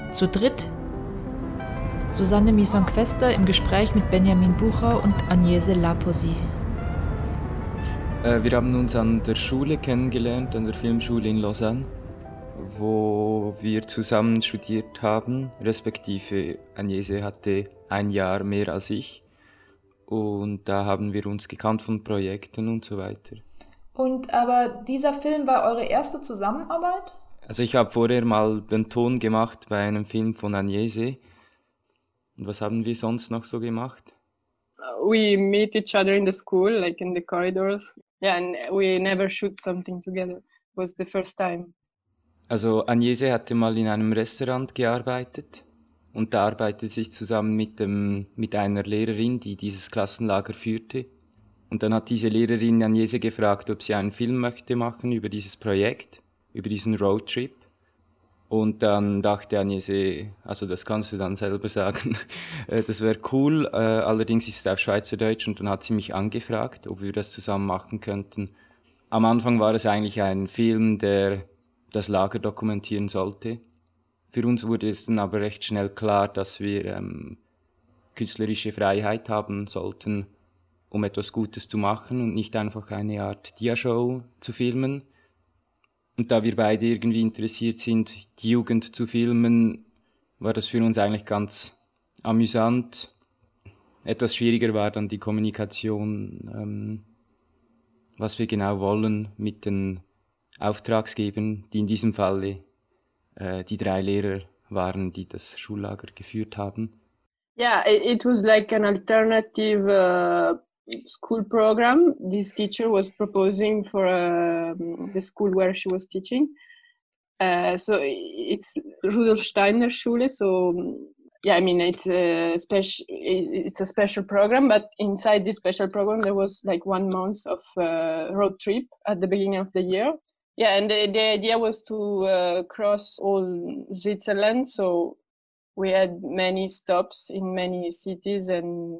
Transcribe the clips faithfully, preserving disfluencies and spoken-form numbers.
Zu dritt Susanne Misson-Quester im Gespräch mit Benjamin Bucher und Agnese Laposi. Äh, wir haben uns an der Schule kennengelernt, an der Filmschule in Lausanne, wo wir zusammen studiert haben, respektive Agnese hatte ein Jahr mehr als ich. Und da haben wir uns gekannt von Projekten und so weiter. Und aber dieser Film war eure erste Zusammenarbeit? Also ich habe vorher mal den Ton gemacht bei einem Film von Agnese. Und was haben wir sonst noch so gemacht? We meet each other in the school, like in the corridors. Yeah, and we never shoot something together. It was the first time. Also Agnese hatte mal in einem Restaurant gearbeitet und da arbeitete sie zusammen mit, dem, mit einer Lehrerin, die dieses Klassenlager führte. Und dann hat diese Lehrerin Agnese gefragt, ob sie einen Film möchte machen über dieses Projekt, über diesen Roadtrip. Und dann dachte Agnese, also das kannst du dann selber sagen, das wäre cool, allerdings ist es auf Schweizerdeutsch und dann hat sie mich angefragt, ob wir das zusammen machen könnten. Am Anfang war es eigentlich ein Film, der das Lager dokumentieren sollte. Für uns wurde es dann aber recht schnell klar, dass wir ähm, künstlerische Freiheit haben sollten, um etwas Gutes zu machen und nicht einfach eine Art Diashow zu filmen. Und da wir beide irgendwie interessiert sind, die Jugend zu filmen, war das für uns eigentlich ganz amüsant. Etwas schwieriger war dann die Kommunikation, ähm, was wir genau wollen mit den Auftragsgebern, die in diesem Falle äh, die drei Lehrer waren, die das Schullager geführt haben. Yeah, it was like an alternative uh, school program. This teacher was proposing for uh, the school where she was teaching. Uh, so it's Rudolf Steiner Schule. So yeah, I mean it's a special it's a special program, but inside this special program there was like one month of uh, road trip at the beginning of the year. Yeah, and the, the idea was to uh, cross all Switzerland. So we had many stops in many cities and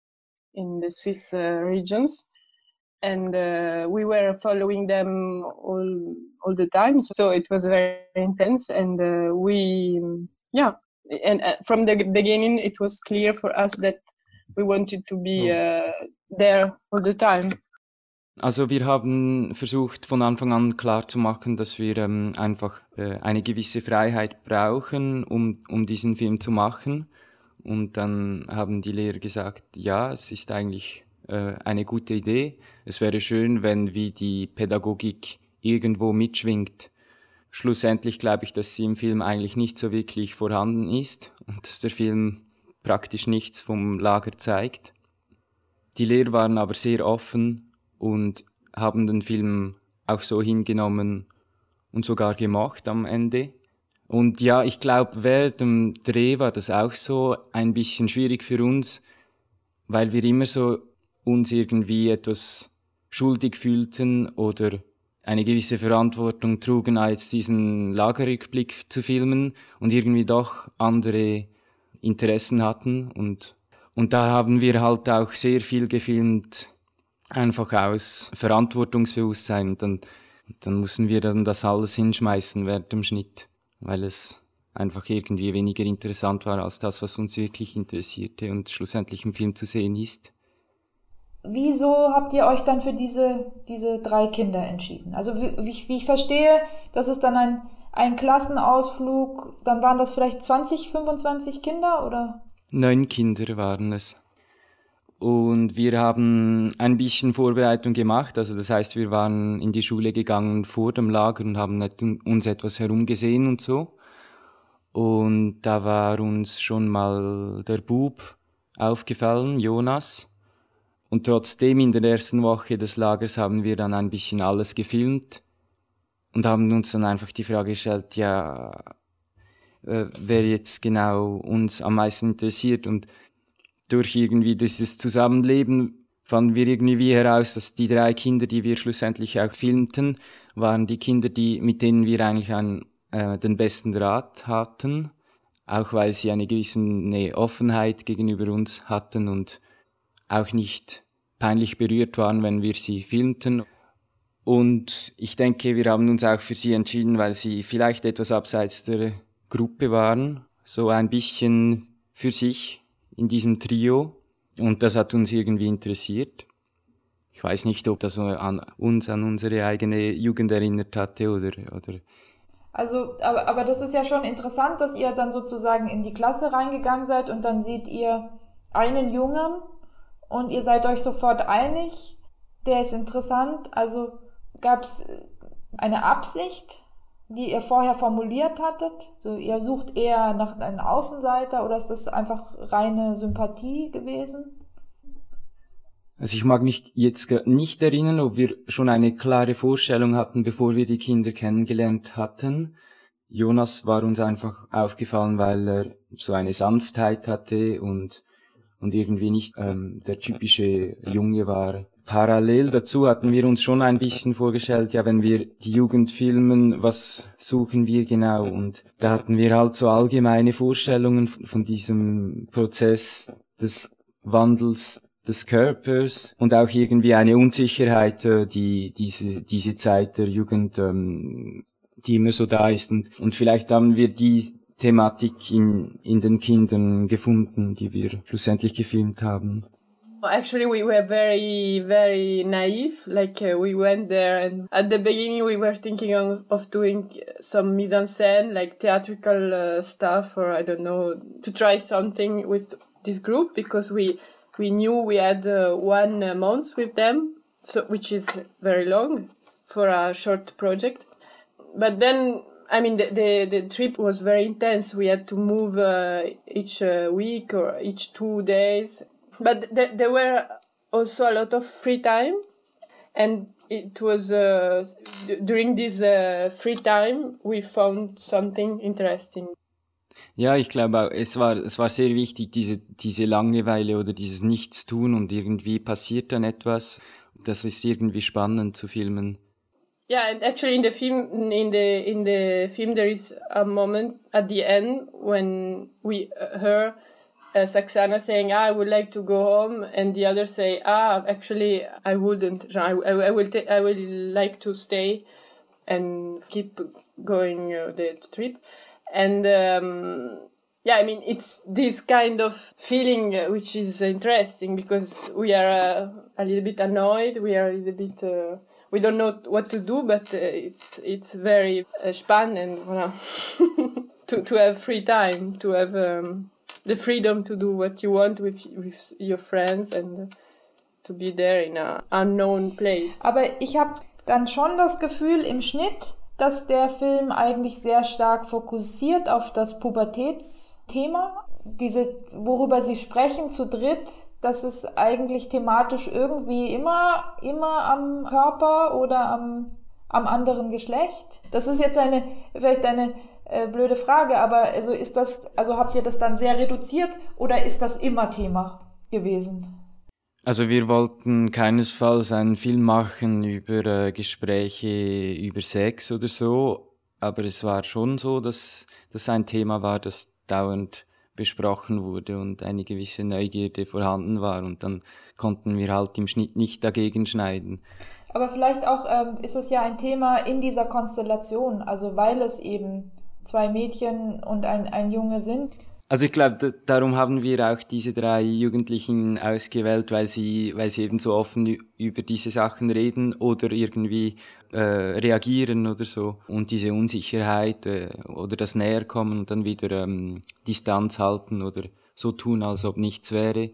in the Swiss uh, regions, and uh, we were following them all all the time. So it was very intense, and uh, we yeah, and uh, from the beginning it was clear for us that we wanted to be uh, there all the time. Also wir haben versucht von Anfang an klarzumachen, dass wir ähm, einfach äh, eine gewisse Freiheit brauchen, um, um diesen Film zu machen. Und dann haben die Lehrer gesagt, ja, es ist eigentlich äh, eine gute Idee. Es wäre schön, wenn wie die Pädagogik irgendwo mitschwingt. Schlussendlich glaube ich, dass sie im Film eigentlich nicht so wirklich vorhanden ist und dass der Film praktisch nichts vom Lager zeigt. Die Lehrer waren aber sehr offen und haben den Film auch so hingenommen und sogar gemacht am Ende. Und ja, ich glaube, während dem Dreh war das auch so ein bisschen schwierig für uns, weil wir immer so uns irgendwie etwas schuldig fühlten oder eine gewisse Verantwortung trugen, als diesen Lagerrückblick zu filmen und irgendwie doch andere Interessen hatten. Und, und da haben wir halt auch sehr viel gefilmt, einfach aus Verantwortungsbewusstsein. Und dann, dann mussten wir dann das alles hinschmeißen während dem Schnitt, weil es einfach irgendwie weniger interessant war als das, was uns wirklich interessierte und schlussendlich im Film zu sehen ist. Wieso habt ihr euch dann für diese, diese drei Kinder entschieden? Also wie, wie ich verstehe, das ist dann ein, ein Klassenausflug, dann waren das vielleicht zwanzig, fünfundzwanzig Kinder, oder? Neun Kinder waren es. Und wir haben ein bisschen Vorbereitung gemacht, also das heißt, wir waren in die Schule gegangen vor dem Lager und haben uns etwas herumgesehen und so. Und da war uns schon mal der Bub aufgefallen, Jonas. Und trotzdem in der ersten Woche des Lagers haben wir dann ein bisschen alles gefilmt und haben uns dann einfach die Frage gestellt, ja, äh, wer jetzt genau uns am meisten interessiert. Und durch irgendwie dieses Zusammenleben fanden wir irgendwie heraus, dass die drei Kinder, die wir schlussendlich auch filmten, waren die Kinder, die, mit denen wir eigentlich einen, äh, den besten Draht hatten, auch weil sie eine gewisse eine Offenheit gegenüber uns hatten und auch nicht peinlich berührt waren, wenn wir sie filmten. Und ich denke, wir haben uns auch für sie entschieden, weil sie vielleicht etwas abseits der Gruppe waren. so ein bisschen für sich in diesem Trio. Und das hat uns irgendwie interessiert. Ich weiß nicht, ob das so an uns, an unsere eigene Jugend erinnert hatte oder... oder Also, aber, aber das ist ja schon interessant, dass ihr dann sozusagen in die Klasse reingegangen seid und dann seht ihr einen Jungen und ihr seid euch sofort einig, der ist interessant. Also gab es eine Absicht, die ihr vorher formuliert hattet? So, ihr sucht eher nach einem Außenseiter oder ist das einfach reine Sympathie gewesen? Also ich mag mich jetzt nicht erinnern, ob wir schon eine klare Vorstellung hatten, bevor wir die Kinder kennengelernt hatten. Jonas war uns einfach aufgefallen, weil er so eine Sanftheit hatte und und irgendwie nicht ähm, der typische Junge war. Parallel dazu hatten wir uns schon ein bisschen vorgestellt, ja, wenn wir die Jugend filmen, was suchen wir genau? Und da hatten wir halt so allgemeine Vorstellungen von diesem Prozess des Wandels des Körpers und auch irgendwie eine Unsicherheit, die diese diese Zeit der Jugend, ähm, die immer so da ist. Und, und vielleicht haben wir die Thematik in, in den Kindern gefunden, die wir schlussendlich gefilmt haben. Actually, we were very, very naive. Like uh, we went there, and at the beginning, we were thinking of, of doing some mise en scène, like theatrical uh, stuff, or I don't know, to try something with this group because we we knew we had uh, one uh, month with them, so which is very long for a short project. But then, I mean, the the, the trip was very intense. We had to move uh, each uh, week or each two days. But th- there were also a lot of free time, and it was uh, d- during this uh, free time we found something interesting. Ja, ich glaube auch, es war, es war sehr wichtig, diese, diese Langeweile oder dieses Nichtstun und irgendwie passiert dann etwas. Das ist irgendwie spannend zu filmen. Yeah, and actually in the film, in the in the film, there is a moment at the end when we uh, her. Uh, Saxana saying, ah, I would like to go home, and the other say, ah, actually, I wouldn't. I, I, I will, ta- I will like to stay and keep going uh, the trip. And um, yeah, I mean, it's this kind of feeling uh, which is interesting because we are uh, a little bit annoyed. We are a little bit. Uh, we don't know what to do, but uh, it's it's very uh, spannend voilà. to to have free time, to have. Um, the freedom to do what you want with, with your friends and to be there in a unknown place. Aber ich habe dann schon das Gefühl im Schnitt, dass der Film eigentlich sehr stark fokussiert auf das Pubertätsthema. Diese, worüber sie sprechen zu dritt, das ist eigentlich thematisch irgendwie immer, immer am Körper oder am, am anderen Geschlecht. Das ist jetzt eine, vielleicht eine Äh, blöde Frage, aber also ist das, also habt ihr das dann sehr reduziert oder ist das immer Thema gewesen? Also wir wollten keinesfalls einen Film machen über äh, Gespräche über Sex oder so, aber es war schon so, dass das ein Thema war, das dauernd besprochen wurde und eine gewisse Neugierde vorhanden war und dann konnten wir halt im Schnitt nicht dagegen schneiden. Aber vielleicht auch ähm, ist es ja ein Thema in dieser Konstellation, also weil es eben zwei Mädchen und ein, ein Junge sind. Also ich glaube, d- darum haben wir auch diese drei Jugendlichen ausgewählt, weil sie, weil sie eben so offen ü- über diese Sachen reden oder irgendwie äh, reagieren oder so. Und diese Unsicherheit äh, oder das Näherkommen und dann wieder ähm, Distanz halten oder so tun, als ob nichts wäre,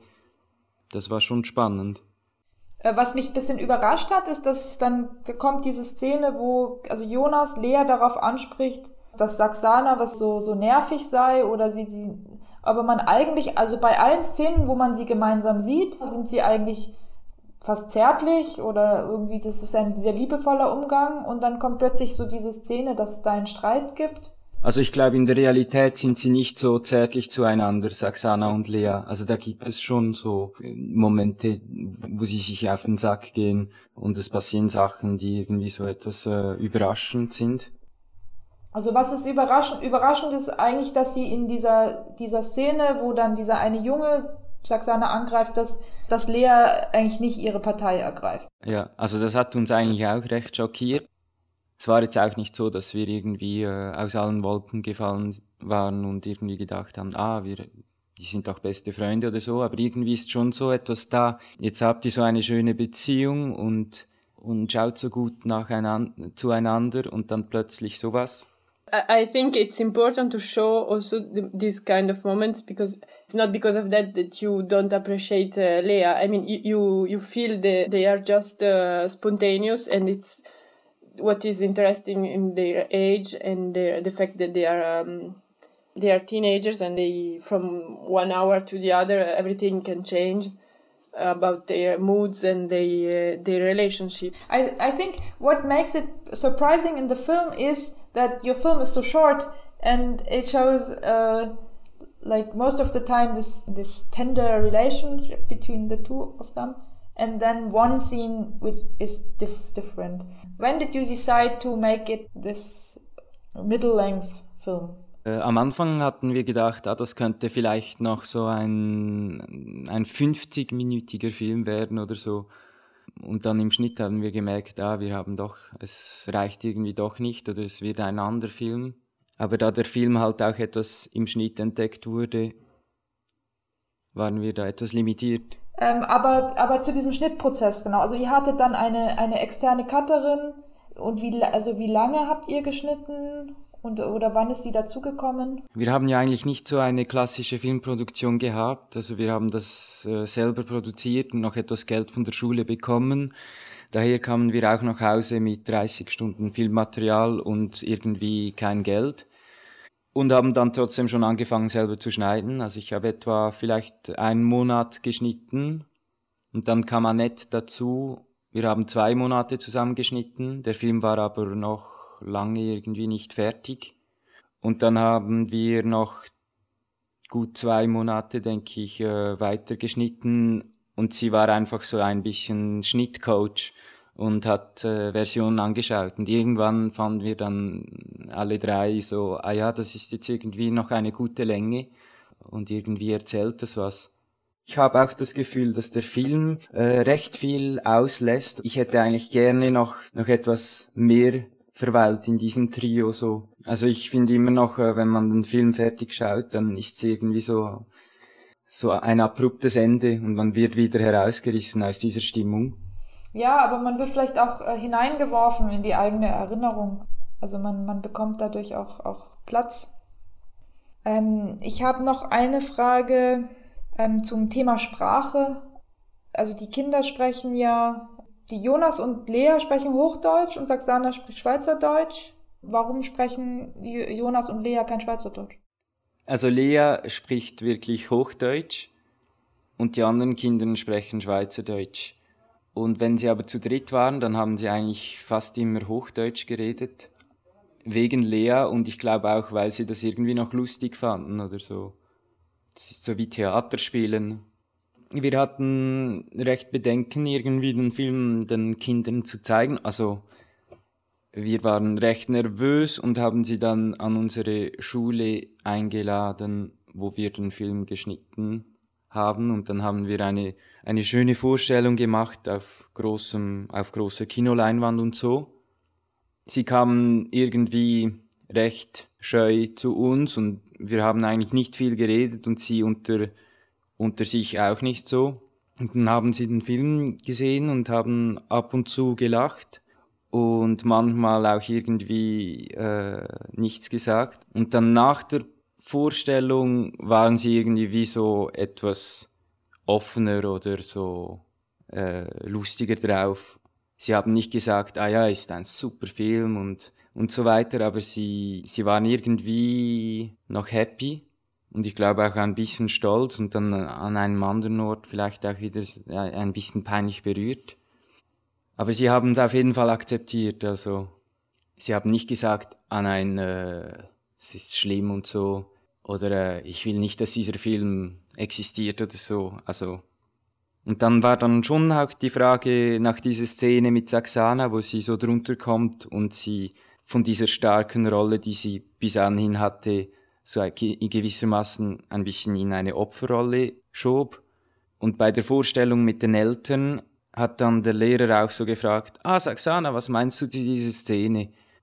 das war schon spannend. Äh, was mich ein bisschen überrascht hat, ist, dass dann kommt diese Szene, wo also Jonas Lea darauf anspricht, dass Saxana was so, so nervig sei oder sie, sie, aber man eigentlich, also bei allen Szenen, wo man sie gemeinsam sieht, sind sie eigentlich fast zärtlich oder irgendwie, das ist ein sehr liebevoller Umgang und dann kommt plötzlich so diese Szene, dass es da einen Streit gibt. Also ich glaube, in der Realität sind sie nicht so zärtlich zueinander, Saxana und Lea. Also da gibt es schon so Momente, wo sie sich auf den Sack gehen und es passieren Sachen, die irgendwie so etwas äh, überraschend sind. Also was ist überraschend? Überraschend ist eigentlich, dass sie in dieser, dieser Szene, wo dann dieser eine Junge Saxana angreift, dass, dass Lea eigentlich nicht ihre Partei ergreift. Ja, also das hat uns eigentlich auch recht schockiert. Es war jetzt auch nicht so, dass wir irgendwie äh, aus allen Wolken gefallen waren und irgendwie gedacht haben, ah, wir, die sind doch beste Freunde oder so, aber irgendwie ist schon so etwas da. Jetzt habt ihr so eine schöne Beziehung und, und schaut so gut nacheinander, zueinander und dann plötzlich sowas. I think it's important to show also the, these kind of moments, because it's not because of that that you don't appreciate uh, Lea. I mean, you you, you feel that they are just uh, spontaneous, and it's what is interesting in their age and their, the fact that they are um, they are teenagers, and they from one hour to the other everything can change about their moods and their uh, their relationship. I I think what makes it surprising in the film is that your film is so short, and it shows uh, like most of the time this this tender relationship between the two of them, and then one scene which is dif- different. When did you decide to make it this middle-length film? Äh, am Anfang hatten wir gedacht, ah, das könnte vielleicht noch so ein, ein fünfzig-minütiger Film werden oder so. Und dann im Schnitt haben wir gemerkt, ah, wir haben doch, es reicht irgendwie doch nicht oder es wird ein anderer Film. Aber da der Film halt auch etwas im Schnitt entdeckt wurde, waren wir da etwas limitiert. Ähm, aber, aber zu diesem Schnittprozess, genau. Also ihr hattet dann eine, eine externe Cutterin und wie, also wie lange habt ihr geschnitten? Und, oder wann ist sie dazugekommen? Wir haben ja eigentlich nicht so eine klassische Filmproduktion gehabt. Also wir haben das äh, selber produziert und noch etwas Geld von der Schule bekommen. Daher kamen wir auch nach Hause mit dreißig Stunden Filmmaterial und irgendwie kein Geld. Und haben dann trotzdem schon angefangen selber zu schneiden. Also ich habe etwa vielleicht einen Monat geschnitten und dann kam Annette dazu. Wir haben zwei Monate zusammen geschnitten. Der Film war aber noch lange irgendwie nicht fertig. Und dann haben wir noch gut zwei Monate, denke ich, äh, weiter geschnitten. Und sie war einfach so ein bisschen Schnittcoach und hat äh, Versionen angeschaut. Und irgendwann fanden wir dann alle drei so, ah ja, das ist jetzt irgendwie noch eine gute Länge. Und irgendwie erzählt das was. Ich habe auch das Gefühl, dass der Film äh, recht viel auslässt. Ich hätte eigentlich gerne noch, noch etwas mehr verweilt in diesem Trio so. Also ich finde immer noch, wenn man den Film fertig schaut, dann ist es irgendwie so, so ein abruptes Ende und man wird wieder herausgerissen aus dieser Stimmung. Ja, aber man wird vielleicht auch äh, hineingeworfen in die eigene Erinnerung. Also man, man bekommt dadurch auch, auch Platz. Ähm, ich habe noch eine Frage ähm, zum Thema Sprache. Also die Kinder sprechen ja... Die Jonas und Lea sprechen Hochdeutsch und Saxana spricht Schweizerdeutsch. Warum sprechen Jonas und Lea kein Schweizerdeutsch? Also Lea spricht wirklich Hochdeutsch und die anderen Kinder sprechen Schweizerdeutsch. Und wenn sie aber zu dritt waren, dann haben sie eigentlich fast immer Hochdeutsch geredet. Wegen Lea und ich glaube auch, weil sie das irgendwie noch lustig fanden oder so. Das ist so wie Theaterspielen. Wir hatten recht Bedenken, irgendwie den Film den Kindern zu zeigen. Also wir waren recht nervös und haben sie dann an unsere Schule eingeladen, wo wir den Film geschnitten haben. Und dann haben wir eine, eine schöne Vorstellung gemacht auf, großem, auf großer Kinoleinwand und so. Sie kamen irgendwie recht scheu zu uns und wir haben eigentlich nicht viel geredet und sie unter... unter sich auch nicht so. Und dann haben sie den Film gesehen und haben ab und zu gelacht und manchmal auch irgendwie äh, nichts gesagt. Und dann nach der Vorstellung waren sie irgendwie wie so etwas offener oder so äh, lustiger drauf. Sie haben nicht gesagt, ah ja, ist ein super Film und, und so weiter, aber sie, sie waren irgendwie noch happy. Und ich glaube auch ein bisschen stolz und dann an einem anderen Ort vielleicht auch wieder ein bisschen peinlich berührt. Aber sie haben es auf jeden Fall akzeptiert. Also sie haben nicht gesagt, ah nein, äh, es ist schlimm und so. Oder äh, ich will nicht, dass dieser Film existiert oder so. Also. Und dann war dann schon auch die Frage nach dieser Szene mit Saxana, wo sie so drunter kommt und sie von dieser starken Rolle, die sie bis anhin hatte, so gewissermaßen ein bisschen in eine Opferrolle schob. Und bei der Vorstellung mit den Eltern hat dann der Lehrer auch so gefragt, ah, Saxana, was meinst du zu dieser Szene?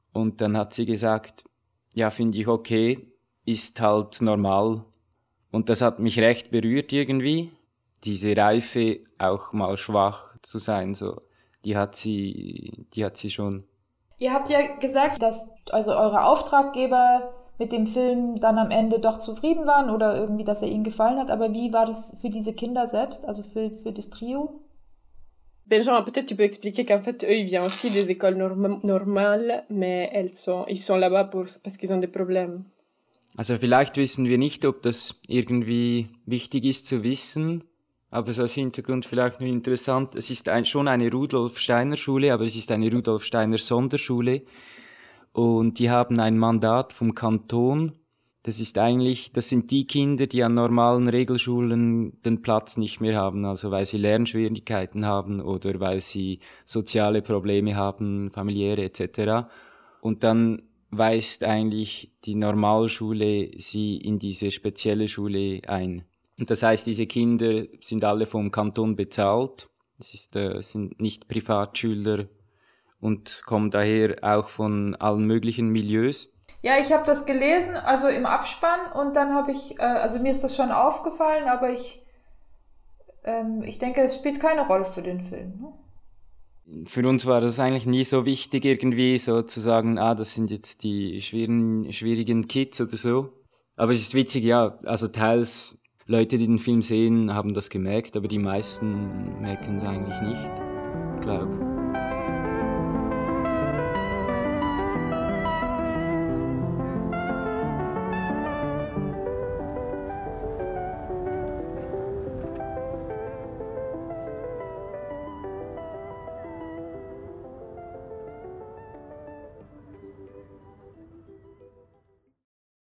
Und dann hat sie gesagt, ja, finde ich okay, ist halt normal. Und das hat mich recht berührt irgendwie, diese Reife auch mal schwach zu sein, so, die hat sie, die hat sie schon. Ihr habt ja gesagt, dass also eure Auftraggeber mit dem Film dann am Ende doch zufrieden waren oder irgendwie, dass er ihnen gefallen hat. Aber wie war das für diese Kinder selbst, also für, für das Trio? Benjamin, peut-être tu peux expliquer qu'en fait, eux, ils viennent aussi des écoles norm- normales, mais elles sont, ils sont là-bas pour, parce qu'ils ont des problèmes. Also vielleicht wissen wir nicht, ob das irgendwie wichtig ist zu wissen, aber so als Hintergrund vielleicht nur interessant. Es ist ein, schon eine Rudolf-Steiner-Schule, aber es ist eine Rudolf-Steiner-Sonderschule. Und die haben ein Mandat vom Kanton. Das ist eigentlich, das sind die Kinder, die an normalen Regelschulen den Platz nicht mehr haben, also weil sie Lernschwierigkeiten haben oder weil sie soziale Probleme haben, familiäre et cetera. Und dann weist eigentlich die Normalschule sie in diese spezielle Schule ein. Und das heißt, diese Kinder sind alle vom Kanton bezahlt. Das ist, äh, sind nicht Privatschüler und kommen daher auch von allen möglichen Milieus. Ja, ich habe das gelesen, also im Abspann, und dann habe ich, äh, also mir ist das schon aufgefallen, aber ich, ähm, ich denke, es spielt keine Rolle für den Film. Ne? Für uns war das eigentlich nie so wichtig, irgendwie so zu sagen, ah, das sind jetzt die schwierigen, schwierigen Kids oder so. Aber es ist witzig, ja, also teils Leute, die den Film sehen, haben das gemerkt, aber die meisten merken es eigentlich nicht, glaube ich.